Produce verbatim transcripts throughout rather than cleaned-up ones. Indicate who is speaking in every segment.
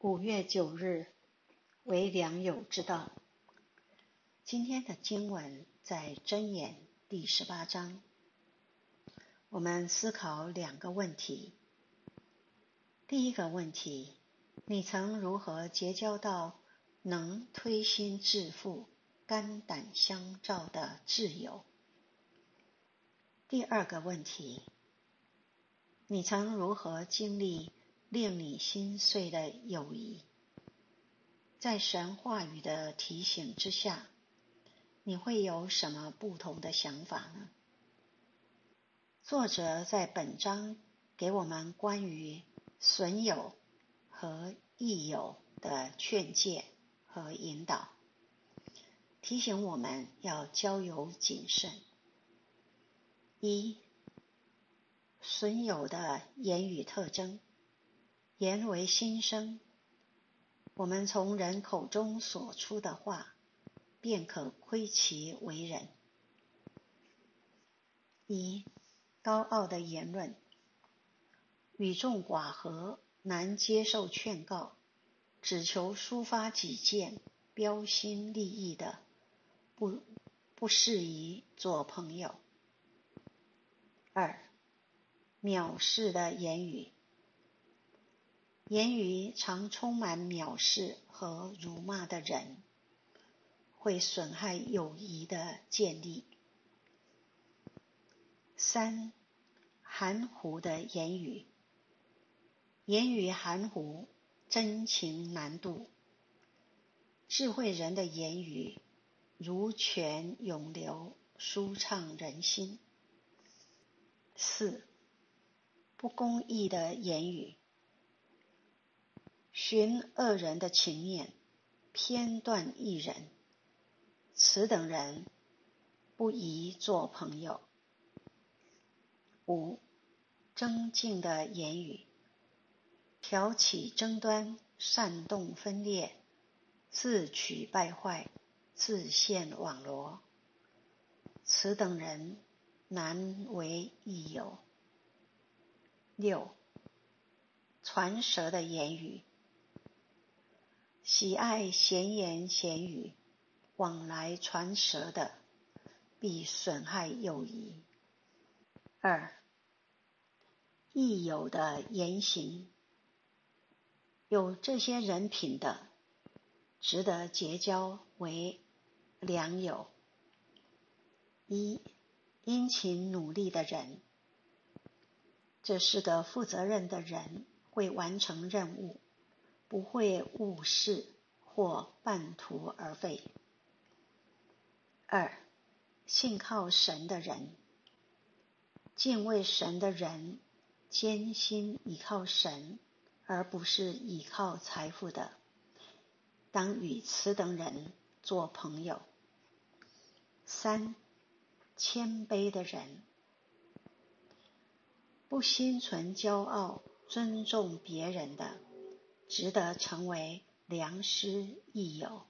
Speaker 1: 五月九日为良友之道。今天的经文在箴言第十八章。我们思考两个问题。第一个问题，你曾如何结交到能推心置腹、肝胆相照的挚友？第二个问题，你曾如何经历令你心碎的友谊？在神话语的提醒之下，你会有什么不同的想法呢？作者在本章给我们关于损友和益友的劝诫和引导，提醒我们要交友谨慎。一、损友的言语特征。言为心声，我们从人口中所出的话，便可窥其为人。一、高傲的言论。与众寡合，难接受劝告，只求抒发己见、标新立异的，不不适宜做朋友。二、藐视的言语。言语常充满藐视和辱骂的人，会损害友谊的建立。三、含糊的言语。言语含糊，真情难渡。智慧人的言语如泉涌流，舒畅人心。四、不公义的言语。寻恶人的情面，偏断义人，此等人不宜做朋友。五、争竞的言语。挑起争端，煽动分裂，自取败坏，自陷网罗，此等人难为益友。六、传舌的言语。喜爱闲言闲语，往来传舌的，必损害友谊。二、益友的言行。有这些人品的，值得结交为良友。一、殷勤努力的人。这是个负责任的人，会完成任务，不会误事或半途而废。二、信靠神的人。敬畏神的人，艰辛依靠神，而不是依靠财富的，当与此等人做朋友。三、谦卑的人。不心存骄傲，尊重别人的，值得成为良师益友。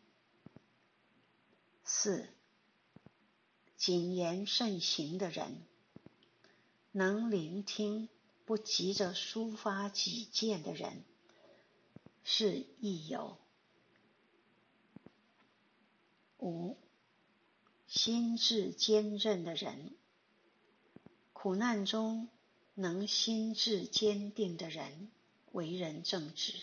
Speaker 1: 四、谨言慎行的人。能聆听，不急着抒发己见的人，是益友。五、心智坚韧的人。苦难中能心智坚定的人，为人正直。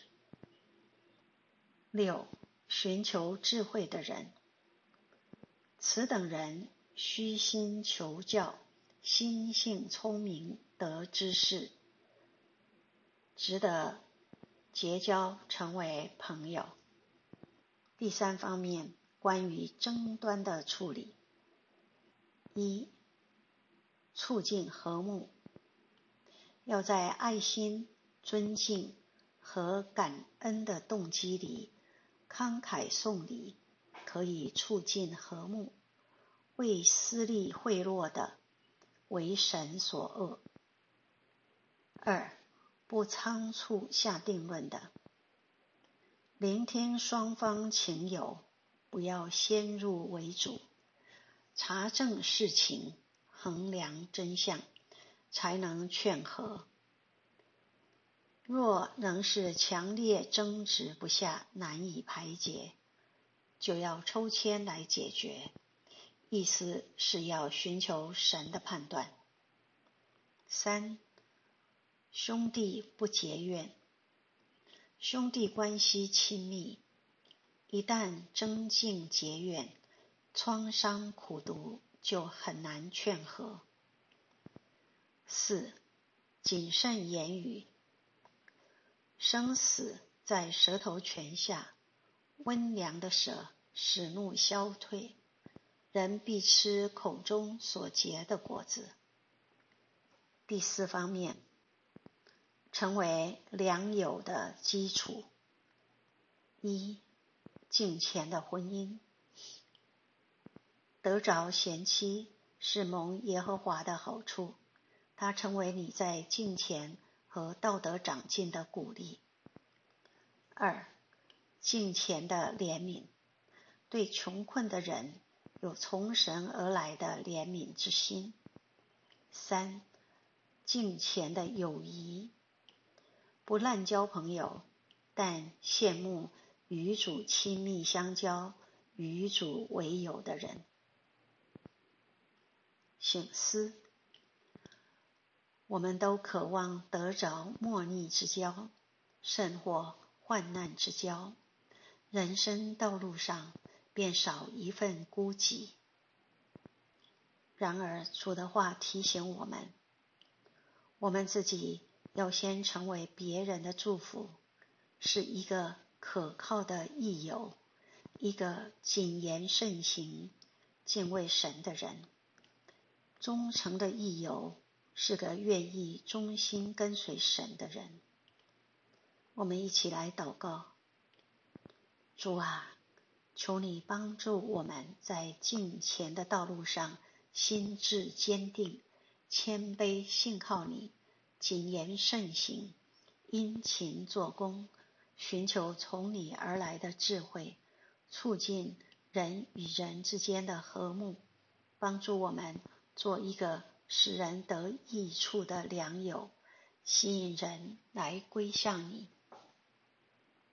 Speaker 1: 六、寻求智慧的人。此等人虚心求教，心性聪明，得知识，值得结交成为朋友。第三方面，关于争端的处理。一、促进和睦。要在爱心、尊敬和感恩的动机里慷慨送礼，可以促进和睦。为私利贿赂的，为神所恶。二、不仓促下定论的。聆听双方情友，不要先入为主，查证事情，衡量真相，才能劝和。 若仍是强烈争执不下，难以排解，就要抽签来解决，意思是要寻求神的判断。三、兄弟不结怨。兄弟关系亲密，一旦争竞结怨，创伤苦毒就很难劝和。四、谨慎言语。生死在舌头泉下，温良的舌使怒消退，人必吃口中所结的果子。第四方面，成为良友的基础。一、敬虔的婚姻。得着贤妻是蒙耶和华的好处，它成为你在敬虔和道德长进的鼓励。二、敬虔的怜悯。对穷困的人有从神而来的怜悯之心。三、敬虔的友谊。不滥交朋友，但羡慕与主亲密相交、与主为友的人。省思，我们都渴望得着莫逆之交，甚或患难之交，人生道路上便少一份孤寂。然而主的话提醒我们，我们自己要先成为别人的祝福，是一个可靠的益友，一个谨言慎行、敬畏神的人。忠诚的益友是个愿意忠心跟随神的人。我们一起来祷告。主啊，求你帮助我们在敬虔的道路上心志坚定，谦卑信靠你，谨言慎行，殷勤做工，寻求从你而来的智慧，促进人与人之间的和睦，帮助我们做一个使人得益处的良友，吸引人来归向你。